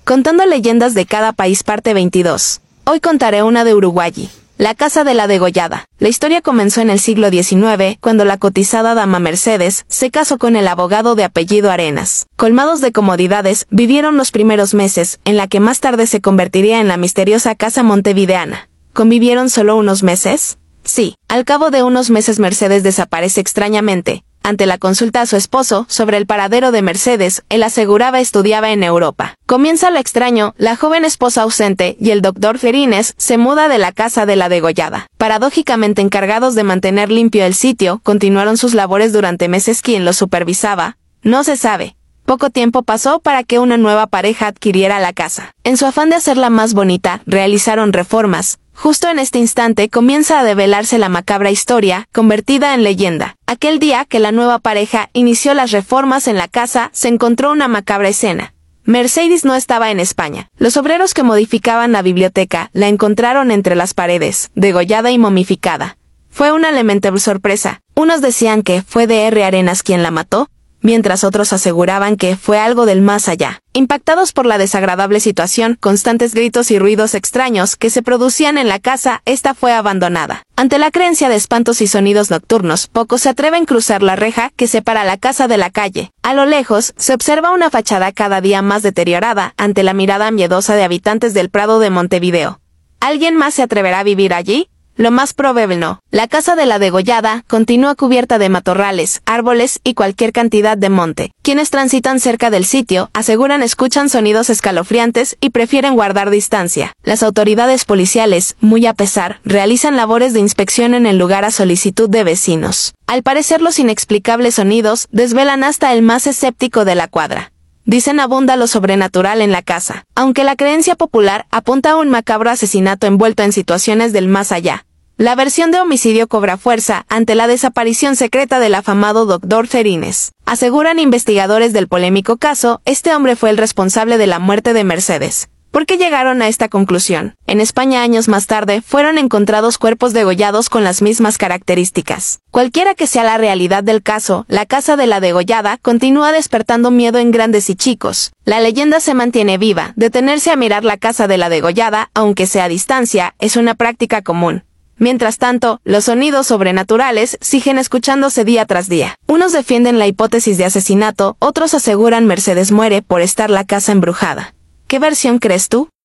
Contando leyendas de cada país parte 22. Hoy contaré una de Uruguay. La casa de la degollada. La historia comenzó en el siglo XIX, cuando la cotizada dama Mercedes se casó con el abogado de apellido Arenas. Colmados de comodidades, vivieron los primeros meses, en la que más tarde se convertiría en la misteriosa casa montevideana. ¿Convivieron solo unos meses? Sí. Al cabo de unos meses Mercedes desaparece extrañamente. Ante la consulta a su esposo sobre el paradero de Mercedes, él aseguraba estudiaba en Europa. Comienza lo extraño, la joven esposa ausente y el doctor Ferines se muda de la casa de la degollada. Paradójicamente encargados de mantener limpio el sitio, continuaron sus labores durante meses. ¿Quién los supervisaba? No se sabe. Poco tiempo pasó para que una nueva pareja adquiriera la casa. En su afán de hacerla más bonita, realizaron reformas. Justo en este instante comienza a develarse la macabra historia, convertida en leyenda. Aquel día que la nueva pareja inició las reformas en la casa, se encontró una macabra escena. Mercedes no estaba en España. Los obreros que modificaban la biblioteca la encontraron entre las paredes, degollada y momificada. Fue una lamentable sorpresa. Unos decían que fue Dr. Arenas quien la mató, mientras otros aseguraban que fue algo del más allá. Impactados por la desagradable situación, constantes gritos y ruidos extraños que se producían en la casa, esta fue abandonada. Ante la creencia de espantos y sonidos nocturnos, pocos se atreven a cruzar la reja que separa la casa de la calle. A lo lejos, se observa una fachada cada día más deteriorada ante la mirada miedosa de habitantes del Prado de Montevideo. ¿Alguien más se atreverá a vivir allí? Lo más probable no. La casa de la degollada continúa cubierta de matorrales, árboles y cualquier cantidad de monte. Quienes transitan cerca del sitio aseguran escuchan sonidos escalofriantes y prefieren guardar distancia. Las autoridades policiales, muy a pesar, realizan labores de inspección en el lugar a solicitud de vecinos. Al parecer los inexplicables sonidos desvelan hasta el más escéptico de la cuadra. Dicen abunda lo sobrenatural en la casa, aunque la creencia popular apunta a un macabro asesinato envuelto en situaciones del más allá. La versión de homicidio cobra fuerza ante la desaparición secreta del afamado Dr. Ferines. Aseguran investigadores del polémico caso, este hombre fue el responsable de la muerte de Mercedes. ¿Por qué llegaron a esta conclusión? En España años más tarde fueron encontrados cuerpos degollados con las mismas características. Cualquiera que sea la realidad del caso, la casa de la degollada continúa despertando miedo en grandes y chicos. La leyenda se mantiene viva. Detenerse a mirar la casa de la degollada, aunque sea a distancia, es una práctica común. Mientras tanto, los sonidos sobrenaturales siguen escuchándose día tras día. Unos defienden la hipótesis de asesinato, otros aseguran Mercedes muere por estar la casa embrujada. ¿Qué versión crees tú?